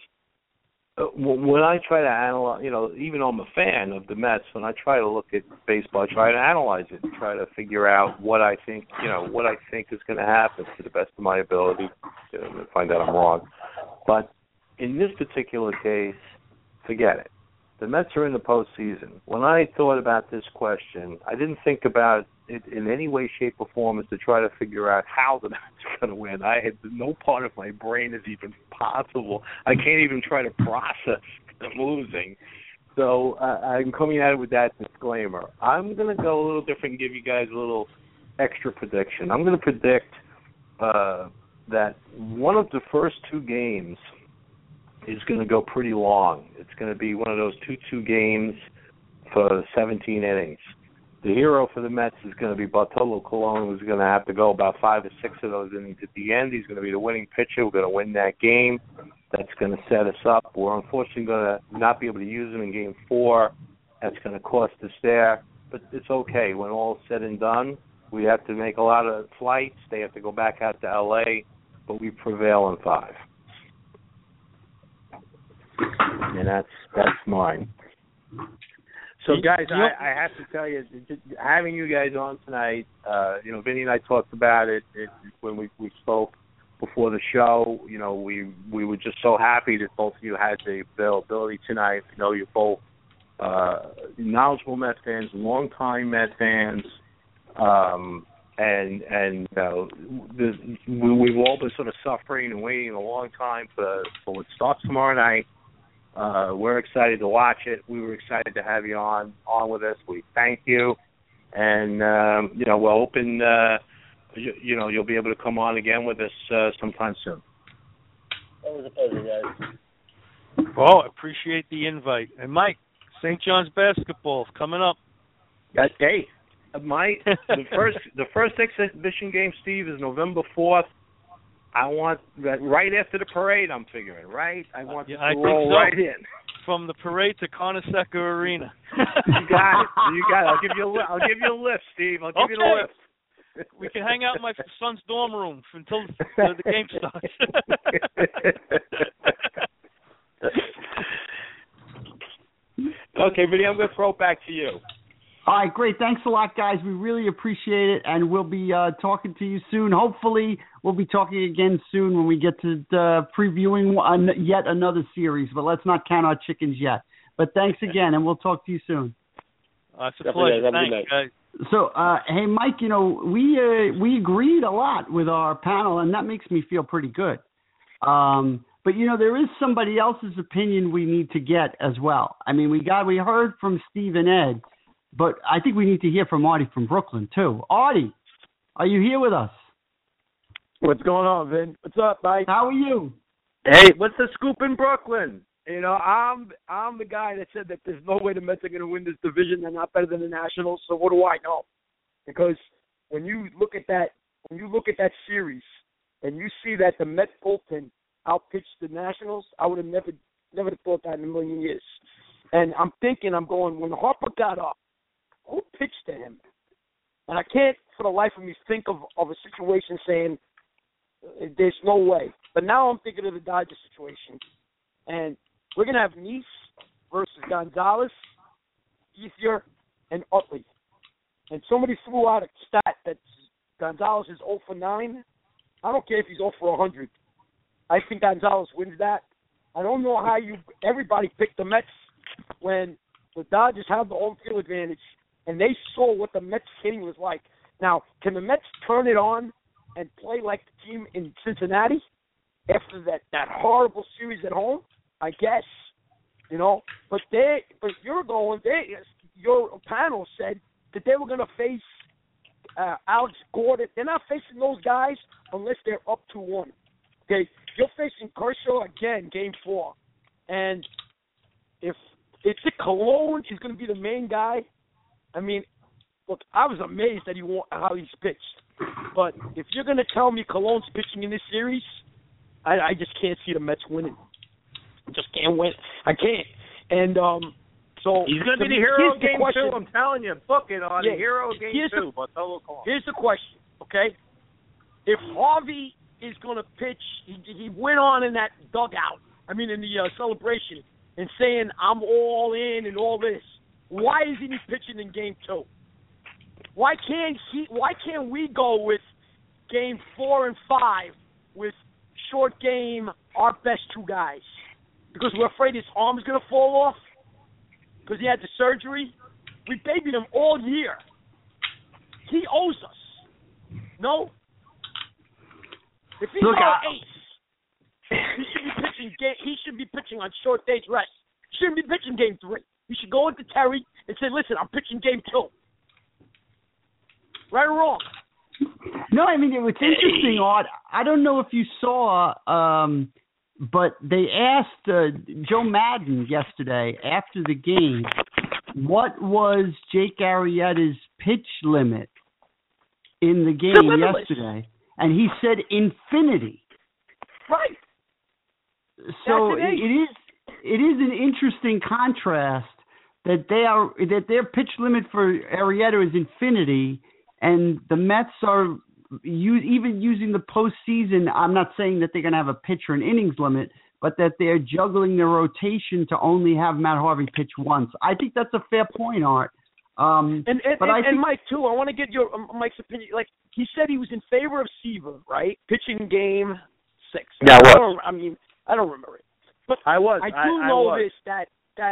when I try to analyze, even though I'm a fan of the Mets, when I try to look at baseball, I try to analyze it and try to figure out what I think is going to happen to the best of my ability, and find out I'm wrong. But in this particular case, forget it. The Mets are in the postseason. When I thought about this question, I didn't think about it in any way, shape, or form as to try to figure out how the Mets are going to win. I had no part of my brain is even possible. I can't even try to process them losing. So I'm coming at it with that disclaimer. I'm going to go a little different and give you guys a little extra prediction. I'm going to predict that one of the first 2 games is going to go pretty long. It's going to be one of those 2-2 games for 17 innings. The hero for the Mets is going to be Bartolo Colon, who's going to have to go about 5 or 6 of those innings at the end. He's going to be the winning pitcher. We're going to win that game. That's going to set us up. We're unfortunately going to not be able to use him in game 4. That's going to cost us there. But it's okay. When all is said and done, we have to make a lot of flights. They have to go back out to L.A., but we prevail in 5. And that's mine. So, guys, I have to tell you, having you guys on tonight, Vinny and I talked about it when we spoke before the show. We were just so happy that both of you had the availability tonight. You're both knowledgeable Met fans, longtime Met fans, and we've all been sort of suffering and waiting a long time for what starts tomorrow night. We're excited to watch it. We were excited to have you on with us. We thank you, and we're hoping you'll be able to come on again with us sometime soon. Always a pleasure, guys. Well, appreciate the invite. And Mike, St. John's basketball coming up. Hey, Mike, the first exhibition game, Steve, is November 4th. I want that right after the parade, I'm figuring, right? I want to roll right in. From the parade to Coneseca Arena. You got it. I'll give you a lift, Steve. I'll give you the lift. We can hang out in my son's dorm room until the game starts. Okay, Vinny, I'm going to throw it back to you. All right, great. Thanks a lot, guys. We really appreciate it, and we'll be talking to you soon. Hopefully, we'll be talking again soon when we get to previewing yet another series, but let's not count our chickens yet. But thanks again, and we'll talk to you soon. It's a pleasure. Have a Thanks, good night. guys. So, hey, Mike, we agreed a lot with our panel, and that makes me feel pretty good. But, there is somebody else's opinion we need to get as well. I mean, we heard from Steve and Ed, but I think we need to hear from Artie from Brooklyn, too. Artie, are you here with us? What's going on, Vin? What's up, Mike? How are you? Hey, what's the scoop in Brooklyn? I'm the guy that said that there's no way the Mets are going to win this division. They're not better than the Nationals. So what do I know? Because when you look at that series, and you see that the Mets bullpen outpitched the Nationals, I would have never thought that in a million years. And I'm going, when Harper got up, who pitched to him? And I can't for the life of me think of a situation saying there's no way. But now I'm thinking of the Dodgers situation. And we're going to have Nice versus Gonzalez, Ethier, and Utley. And somebody threw out a stat that Gonzalez is 0 for 9. I don't care if he's 0 for 100. I think Gonzalez wins that. I don't know how everybody picked the Mets when the Dodgers have the home field advantage, and they saw what the Mets hitting was like. Now, can the Mets turn it on and play like the team in Cincinnati after that horrible series at home? I guess, But your panel said that they were going to face Alex Gordon. They're not facing those guys unless they're up 2-1. Okay, you're facing Kershaw again, Game 4, and if it's Colon is going to be the main guy. I mean, look, I was amazed that how he's pitched, but if you're going to tell me Colon's pitching in this series, I just can't see the Mets winning. I just can't win. I can't. And so he's going to be the hero of Game 2. I'm telling you, book it on the hero of Game 2. Here's the question, okay? If Harvey is going to pitch, he went on in that dugout, in the celebration, and saying, I'm all in and all this. Why isn't he pitching in Game 2? Why can't we go with Game 4 and 5 with short game, our best two guys? Because we're afraid his arm is going to fall off? Because he had the surgery? We babied him all year. He owes us. No? If he's our ace, he should be pitching on short days rest. He shouldn't be pitching Game 3. He should go into Terry and say, listen, I'm pitching Game 2. Right or wrong? No, it was interesting, Art. I don't know if you saw, but they asked Joe Madden yesterday after the game, what was Jake Arrieta's pitch limit in the game yesterday? And he said infinity. Right. So it is an interesting contrast that their pitch limit for Arrieta is infinity, and the Mets are even using the postseason. I'm not saying that they're going to have a pitch or an innings limit, but that they're juggling their rotation to only have Matt Harvey pitch once. I think that's a fair point, Art. And Mike too. I want to get your Mike's opinion. Like he said, he was in favor of Seaver, right? Pitching Game 6. Yeah, I don't remember it, but I do know this that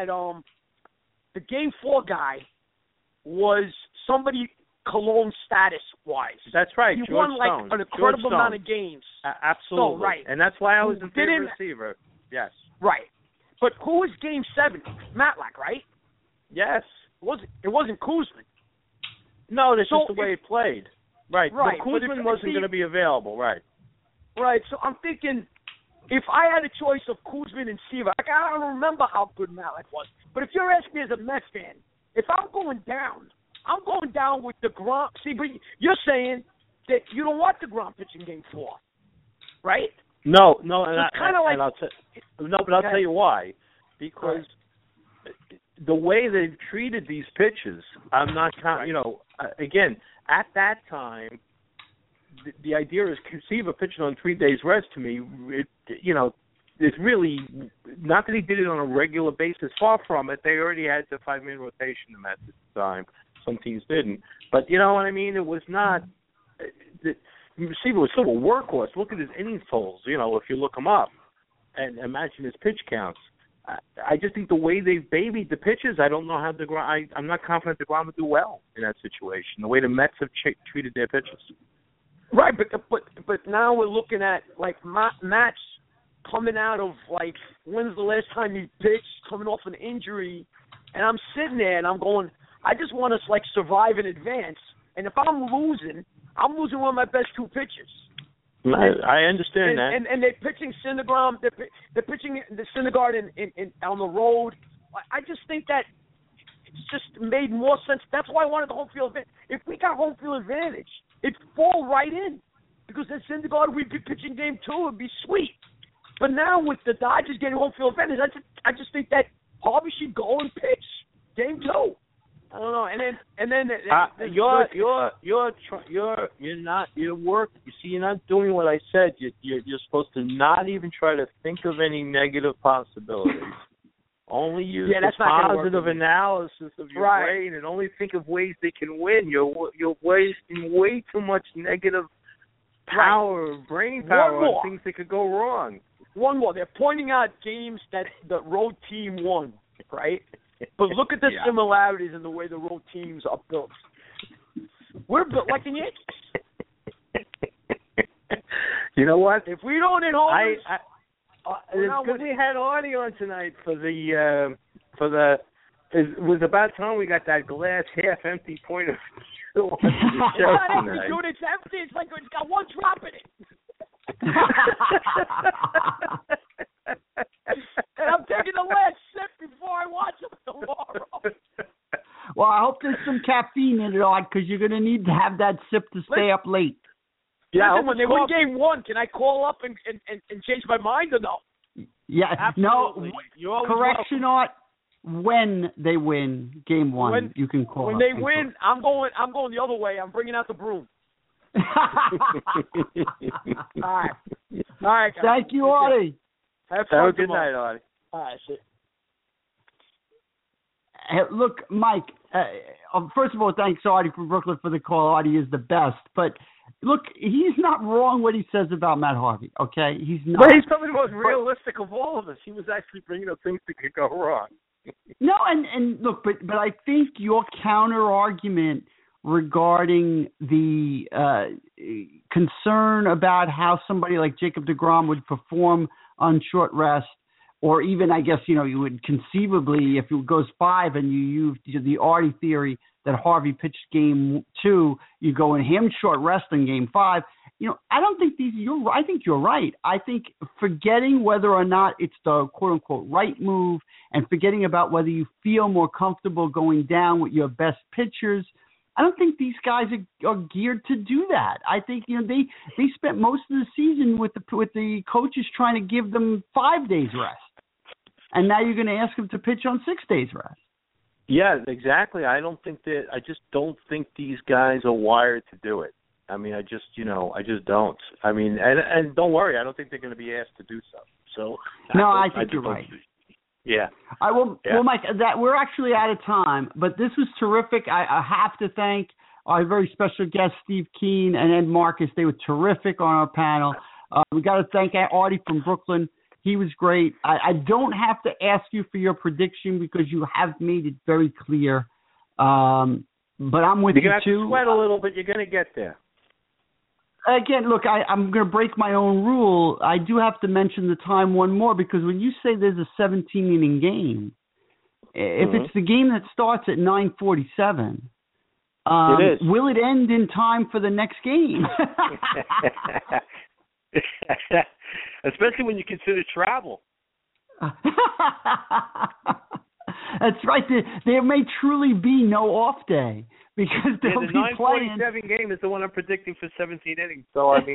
the Game 4 guy was somebody Cologne status wise. That's right. He George won Stone. an incredible amount of games. Absolutely. So, right. And that's why I was in favor of Seaver. Yes. Right. But who was Game 7? Matlack, right? Yes. It wasn't Koosman. No, that's just the way it played. Right. Right. But Koosman wasn't going to be available. Right. Right. So I'm thinking, if I had a choice of Koosman and Seaver, I don't remember how good Matlack was. But if you're asking me as a Mets fan, if I'm going down with DeGrom. See, but you're saying that you don't want DeGrom pitching Game 4, right? No, I'll tell you why. Because the way they've treated these pitches, I'm not counting. Again, at that time, the idea is Seaver pitching on 3 days rest. To me, it's really not that he did it on a regular basis. Far from it. They already had the 5-man rotation the Mets at the time. Some teams didn't. But you know what I mean? It was not Seaver was still a workhorse. Look at his innings totals, if you look him up and imagine his pitch counts. I just think the way they've babied the pitches, I don't know how I'm not confident DeGrom would do well in that situation. The way the Mets have treated their pitches. Right, but now we're looking at like Matt's coming out of like, when's the last time he pitched, coming off an injury, and I'm sitting there and I'm going, I just want to like survive in advance, and if I'm losing one of my best two pitchers. I understand that. And they're pitching Syndergaard. They're pitching the Syndergaard in on the road. I just think that it's just made more sense. That's why I wanted the home field advantage. If we got home field advantage, it'd fall right in, because then Syndergaard would be pitching game 2. It'd be sweet. But now with the Dodgers getting home field advantage, I just think that Harvey should go and pitch game 2. I don't know, and then you're not doing what I said. You're supposed to not even try to think of any negative possibilities. Only use the positive analysis of your brain, and only think of ways they can win. You're wasting way too much negative power, brain power on things that could go wrong. One more. They're pointing out games that the road team won, right? But look at the similarities in the way the road teams are built. We're built like the Yankees. You know what? If we don't hit homers, it's good we had Artie on tonight for the. It was about time we got that glass half empty point of view on the show tonight. Dude, it's empty. It's like it's got one drop in it. And I'm taking the last sip before I watch them tomorrow. Well, I hope there's some caffeine in it, Odd, because you're going to need to have that sip to stay up late. Yeah, listen, when they win game 1, can I call up and change my mind or no? Yeah, absolutely. No. Correction, Art. When they win game 1, you can call. When they win, I'm going the other way. I'm bringing out the broom. All right, guys. Thank you, Artie. Have a good night, Artie. All right, see. Look, Mike, first of all, thanks, Artie, from Brooklyn for the call. Artie is the best. But, look, he's not wrong what he says about Matt Harvey, okay? He's not. But he's probably the most realistic of all of us. He was actually bringing up things that could go wrong. No, and look, but I think your counter-argument regarding the concern about how somebody like Jacob deGrom would perform on short rest, or even, I guess, you would conceivably, if it goes 5 and you use the Artie theory that Harvey pitched game 2, you go in him short rest in game 5. I don't think I think you're right. I think forgetting whether or not it's the quote unquote right move, and forgetting about whether you feel more comfortable going down with your best pitchers, I don't think these guys are geared to do that. I think they spent most of the season with the coaches trying to give them 5 days rest, and now you're going to ask them to pitch on 6 days rest. Yeah, exactly. I just don't think these guys are wired to do it. I mean, I just don't. I mean, and don't worry, I don't think they're going to be asked to do so. So no, I think you're right. Yeah. Well, Mike, that we're actually out of time, but this was terrific. I have to thank our very special guests, Steve Keane and Ed Marcus. They were terrific on our panel. We got to thank Artie from Brooklyn. He was great. I don't have to ask you for your prediction because you have made it very clear. But I'm with you too. You're going to have to sweat a little, but you're going to get there. Again, look, I'm going to break my own rule. I do have to mention the time one more, because when you say there's a 17-inning game, if it's the game that starts at 9:47, will it end in time for the next game? Especially when you consider travel. That's right. There may truly be no off day, because they'll be playing. The 9:47 game is the one I'm predicting for 17 innings. So, I mean,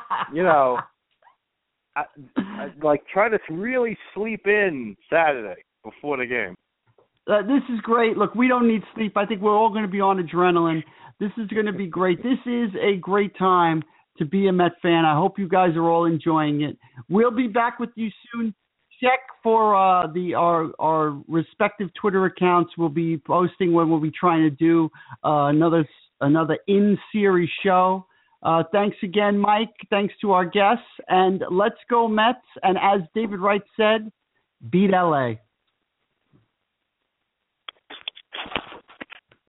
I try to really sleep in Saturday before the game. This is great. Look, we don't need sleep. I think we're all going to be on adrenaline. This is going to be great. This is a great time to be a Met fan. I hope you guys are all enjoying it. We'll be back with you soon. Check for our respective Twitter accounts. We'll be posting when we'll be trying to do another in-series show. Thanks again, Mike. Thanks to our guests. And let's go Mets. And as David Wright said, beat LA.